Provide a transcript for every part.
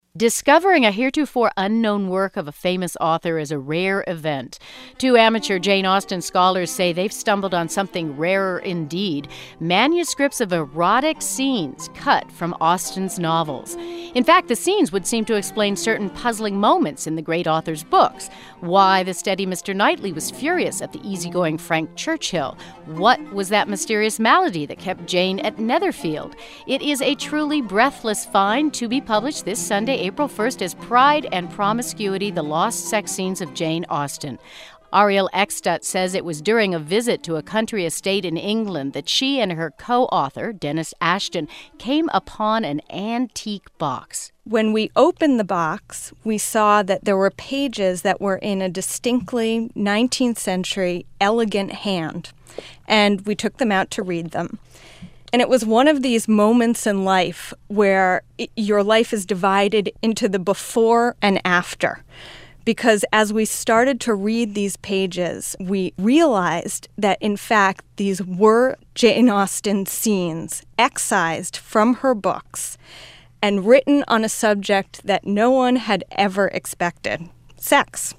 Discovering a heretofore unknown work of a famous author is a rare event. Two amateur Jane Austen scholars say they've stumbled on something rarer indeed: manuscripts of erotic scenes cut from Austen's novels. In fact, the scenes would seem to explain certain puzzling moments in the great author's books. Why the steady Mr. Knightley was furious at the easygoing Frank Churchill. What was that mysterious malady that kept Jane at Netherfield? It is a truly breathless find, to be published this Sunday, April 1st, as Pride and Promiscuity: The Lost Sex Scenes of Jane Austen. Ariel Eckstadt says it was during a visit to a country estate in England that she and her co-author, Dennis Ashton, came upon an antique box. When we opened the box, we saw that there were pages that were in a distinctly 19th century elegant hand, and we took them out to read them. And it was one of these moments in life where your life is divided into the before and after. Because as we started to read these pages, we realized that, in fact, these were Jane Austen scenes excised from her books and written on a subject that no one had ever expected: sex.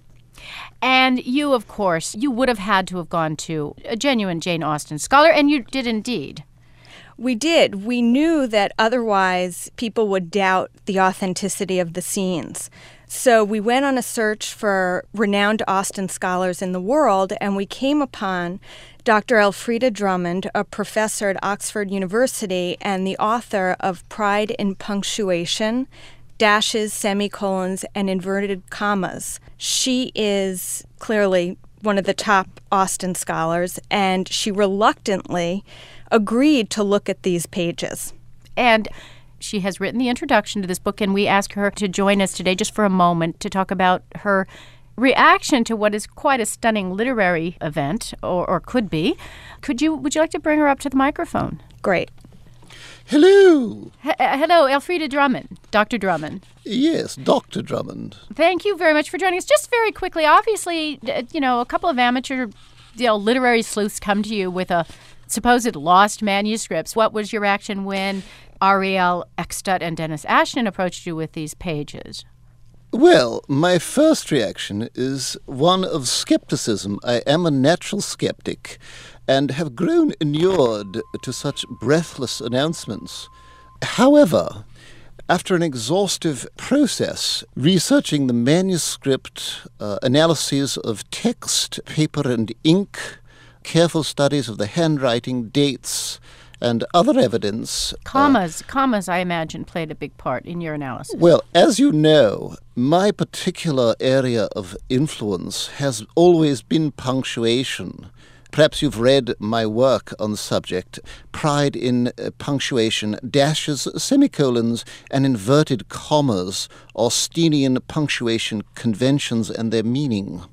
And you, of course, you would have had to have gone to a genuine Jane Austen scholar, and you did indeed. We did. We knew that otherwise people would doubt the authenticity of the scenes. So we went on a search for renowned Austen scholars in the world, and we came upon Dr. Elfrida Drummond, a professor at Oxford University and the author of Pride and Punctuation: Dashes, Semicolons, and Inverted Commas. She is clearly one of the top Austen scholars, and she reluctantly agreed to look at these pages. And she has written the introduction to this book, and we asked her to join us today just for a moment to talk about her reaction to what is quite a stunning literary event, or could be. Would you like to bring her up to the microphone? Great. Hello. Hello, Elfrida Drummond. Dr. Drummond. Yes, Dr. Drummond. Thank you very much for joining us. Just very quickly, obviously, a couple of amateur literary sleuths come to you with a supposed lost manuscripts. What was your reaction when Ariel Eckstadt and Dennis Ashton approached you with these pages? Well, my first reaction is one of skepticism. I am a natural skeptic and have grown inured to such breathless announcements. However, after an exhaustive process, researching the manuscript, analyses of text, paper, and ink, careful studies of the handwriting, dates, and other evidence. Commas, I imagine, played a big part in your analysis. Well, as you know, my particular area of influence has always been punctuation. Perhaps you've read my work on the subject: Pride in Punctuation, Dashes, Semicolons, and Inverted Commas, Austenian punctuation conventions and their meaning.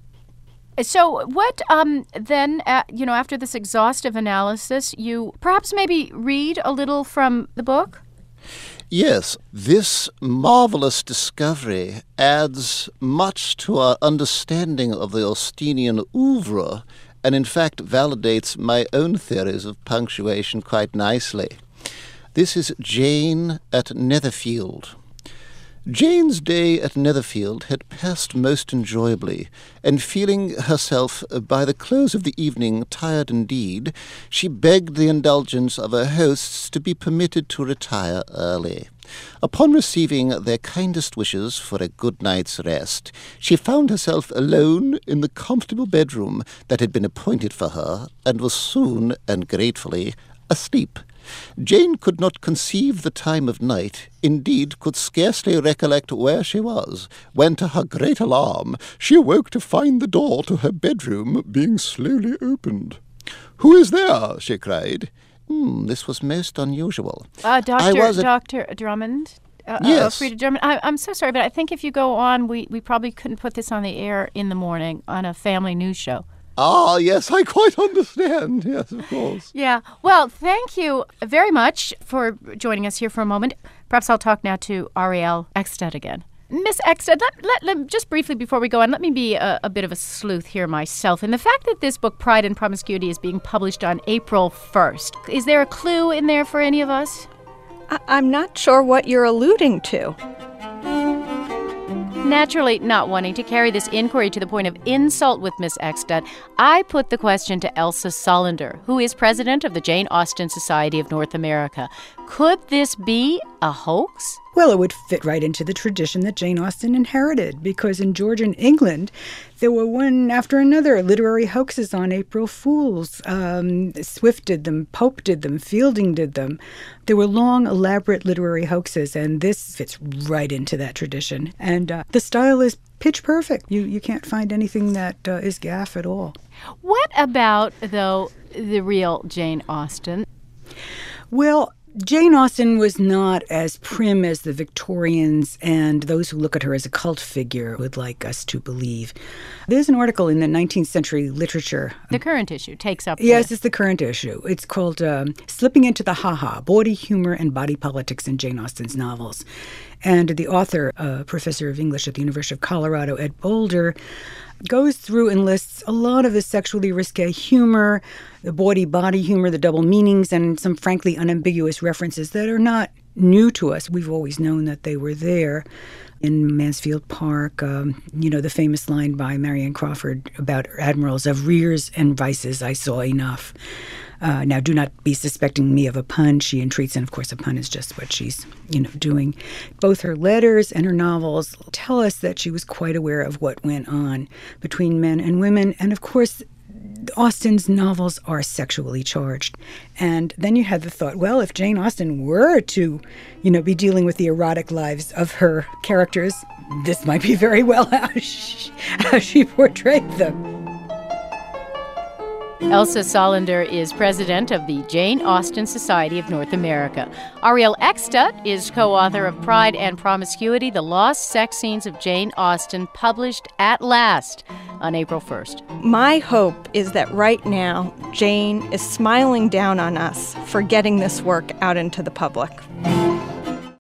So what then, after this exhaustive analysis, you perhaps maybe read a little from the book? Yes, this marvelous discovery adds much to our understanding of the Austenian oeuvre, and in fact validates my own theories of punctuation quite nicely. This is Jane at Netherfield. Jane's day at Netherfield had passed most enjoyably, and feeling herself, by the close of the evening, tired indeed, she begged the indulgence of her hosts to be permitted to retire early. Upon receiving their kindest wishes for a good night's rest, she found herself alone in the comfortable bedroom that had been appointed for her, and was soon, and gratefully, asleep. Jane could not conceive the time of night, indeed could scarcely recollect where she was, when to her great alarm she awoke to find the door to her bedroom being slowly opened. "Who is there?" she cried. This was most unusual. Dr. Drummond? Yes. Elfrida Drummond. I'm so sorry, but I think if you go on, we probably couldn't put this on the air in the morning on a family news show. Ah, yes, I quite understand. Yes, of course. Yeah. Well, thank you very much for joining us here for a moment. Perhaps I'll talk now to Ariel Eckstadt again. Miss Eckstadt, let just briefly before we go on, let me be a bit of a sleuth here myself. And the fact that this book, Pride and Promiscuity, is being published on April 1st, is there a clue in there for any of us? I'm not sure what you're alluding to. Naturally, not wanting to carry this inquiry to the point of insult with Miss Eckstedt, I put the question to Elsa Solander, who is president of the Jane Austen Society of North America. Could this be a hoax? Well, it would fit right into the tradition that Jane Austen inherited, because in Georgian England, there were one after another literary hoaxes on April Fools. Swift did them, Pope did them, Fielding did them. There were long, elaborate literary hoaxes, and this fits right into that tradition. And the style is pitch perfect. You can't find anything that is gaffe at all. What about, though, the real Jane Austen? Well, Jane Austen was not as prim as the Victorians and those who look at her as a cult figure would like us to believe. There's an article in the 19th century literature. The current issue takes up. Yes, it's the current issue. It's called Slipping into the Ha-Ha, Bawdy Humor and Body Politics in Jane Austen's Novels. And the author, professor of English at the University of Colorado, Ed Boulder, goes through and lists a lot of the sexually risque humor, the body humor, the double meanings, and some frankly unambiguous references that are not new to us. We've always known that they were there. In Mansfield Park, the famous line by Marion Crawford about admirals of rears and vices, I saw enough. Now, do not be suspecting me of a pun, she entreats, and of course a pun is just what she's, doing. Both her letters and her novels tell us that she was quite aware of what went on between men and women, and of course Austen's novels are sexually charged. And then you had the thought, well, if Jane Austen were to, be dealing with the erotic lives of her characters, this might be very well how she portrayed them. Elsa Solander is president of the Jane Austen Society of North America. Ariel Eckstedt is co-author of Pride and Promiscuity, The Lost Sex Scenes of Jane Austen, published at last on April 1st. My hope is that right now, Jane is smiling down on us for getting this work out into the public.